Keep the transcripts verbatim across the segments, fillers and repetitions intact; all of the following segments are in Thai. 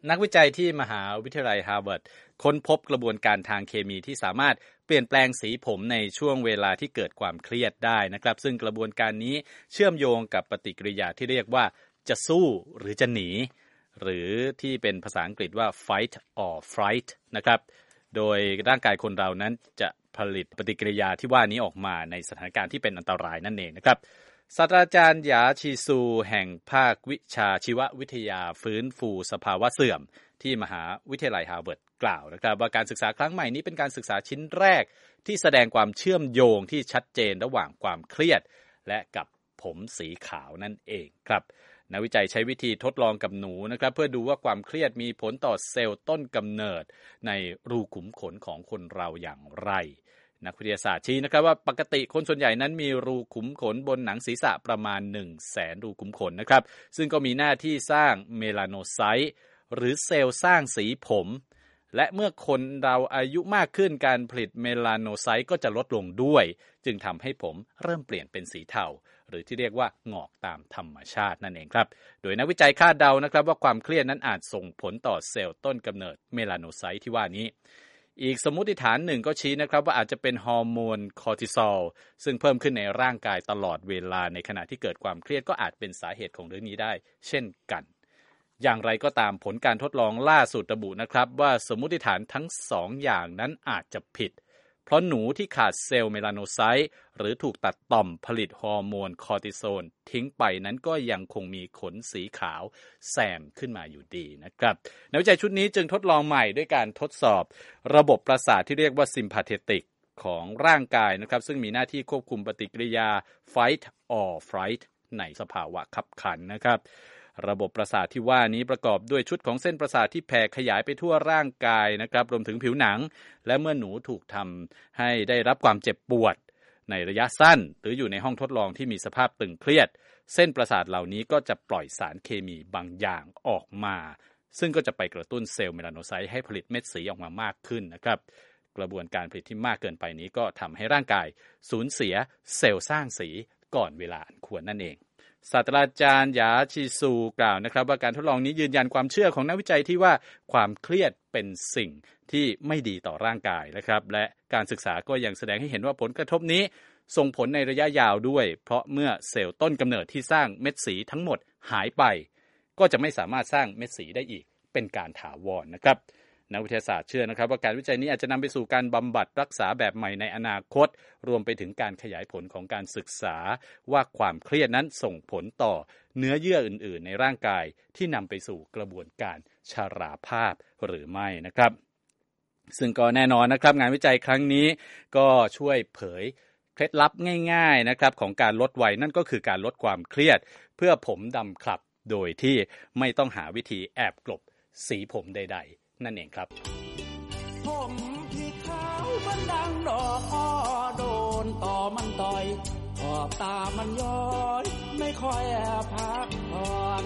นักวิจัยที่มหาวิทยาลัยฮาร์วาร์ดค้นพบกระบวนการทางเคมีที่สามารถเปลี่ยนแปลงสีผมในช่วงเวลาที่เกิดความเครียดได้นะครับซึ่งกระบวนการนี้เชื่อมโยงกับปฏิกิริยาที่เรียกว่าจะสู้หรือจะหนีหรือที่เป็นภาษาอังกฤษว่า fight or flight นะครับโดยร่างกายคนเรานั้นจะผลิตปฏิกิริยาที่ว่านี้ออกมาในสถานการณ์ที่เป็นอันตรายนั่นเองนะครับศาสตราจารย์หยาชีซูแห่งภาควิชาชีววิทยาฟื้นฟูสภาวะเสื่อมที่มหาวิทยาลัยฮาร์วาร์ดกล่าวนะครับว่าการศึกษาครั้งใหม่นี้เป็นการศึกษาชิ้นแรกที่แสดงความเชื่อมโยงที่ชัดเจนระหว่างความเครียดและกับผมสีขาวนั่นเองครับนักวิจัยใช้วิธีทดลองกับหนูนะครับเพื่อดูว่าความเครียดมีผลต่อเซลล์ต้นกำเนิดในรูขุมขนของคนเราอย่างไรนักวิทยาศาสตร์ชี้นะครับว่าปกติคนส่วนใหญ่นั้นมีรูขุมขนบนหนังศีรษะประมาณ หนึ่งแสน รูขุมขนนะครับซึ่งก็มีหน้าที่สร้างเมลาโนไซต์หรือเซลล์สร้างสีผมและเมื่อคนเราอายุมากขึ้นการผลิตเมลาโนไซต์ก็จะลดลงด้วยจึงทำให้ผมเริ่มเปลี่ยนเป็นสีเทาหรือที่เรียกว่างอกตามธรรมชาตินั่นเองครับโดยนักวิจัยคาดเดานะครับว่าความเครียดนั้นอาจส่งผลต่อเซลล์ต้นกำเนิดเมลาโนไซต์ที่ว่านี้อีกสมมุติฐานหนึ่งก็ชี้นะครับว่าอาจจะเป็นฮอร์โมนคอร์ติซอลซึ่งเพิ่มขึ้นในร่างกายตลอดเวลาในขณะที่เกิดความเครียดก็อาจเป็นสาเหตุของเรื่องนี้ได้เช่นกันอย่างไรก็ตามผลการทดลองล่าสุดระบุนะครับว่าสมมุติฐานทั้งสองอย่างนั้นอาจจะผิดเพราะหนูที่ขาดเซลล์เมลาโนไซต์หรือถูกตัดต่อมผลิตฮอร์โมนคอร์ติซอลทิ้งไปนั้นก็ยังคงมีขนสีขาวแซมขึ้นมาอยู่ดีนะครับนักวิจัยชุดนี้จึงทดลองใหม่ด้วยการทดสอบระบบประสาทที่เรียกว่าซิมพาเทติกของร่างกายนะครับซึ่งมีหน้าที่ควบคุมปฏิกิริยา fight or flight ในสภาวะขับขันนะครับระบบประสาทที่ว่านี้ประกอบด้วยชุดของเส้นประสาทที่แผ่ขยายไปทั่วร่างกายนะครับรวมถึงผิวหนังและเมื่อหนูถูกทำให้ได้รับความเจ็บปวดในระยะสั้นหรืออยู่ในห้องทดลองที่มีสภาพตึงเครียดเส้นประสาทเหล่านี้ก็จะปล่อยสารเคมีบางอย่างออกมาซึ่งก็จะไปกระตุ้นเซลล์เมลาโนไซต์ให้ผลิตเม็ดสีออกมามากขึ้นนะครับกระบวนการผลิตที่มากเกินไปนี้ก็ทำให้ร่างกายสูญเสียเซลล์สร้างสีก่อนเวลาอันควรนั่นเองศาสตราจารย์หยาชีซูกล่าวนะครับว่าการทดลองนี้ยืนยันความเชื่อของนักวิจัยที่ว่าความเครียดเป็นสิ่งที่ไม่ดีต่อร่างกายนะครับและการศึกษาก็ยังแสดงให้เห็นว่าผลกระทบนี้ส่งผลในระยะยาวด้วยเพราะเมื่อเซลล์ต้นกำเนิดที่สร้างเม็ดสีทั้งหมดหายไปก็จะไม่สามารถสร้างเม็ดสีได้อีกเป็นการถาวรนะครับนักวิทยาศาสตร์เชื่อนะครับว่าการวิจัยนี้อาจจะนำไปสู่การบำบัดรักษาแบบใหม่ในอนาคตรวมไปถึงการขยายผลของการศึกษาว่าความเครียดนั้นส่งผลต่อเนื้อเยื่ออื่นๆในร่างกายที่นำไปสู่กระบวนการชราภาพหรือไม่นะครับซึ่งก็แน่นอนนะครับงานวิจัยครั้งนี้ก็ช่วยเผยเคล็ดลับง่ายๆนะครับของการลดวัยนั่นก็คือการลดความเครียดเพื่อผมดำคลับโดยที่ไม่ต้องหาวิธีแอบกลบสีผมใดๆนั่นเองครับผมที่ขาวมันดังดอกอ้อโดนต่อมันต่อยขอบตามันย้อยไม่ค่อยพักผ่อน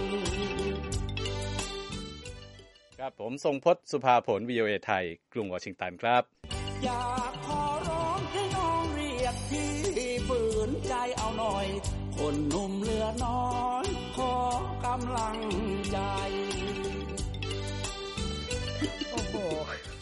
ครับผมทรงพจน์สุภาผล วี โอ เอ ไทยกรุงวอชิงตันครับอยากขอ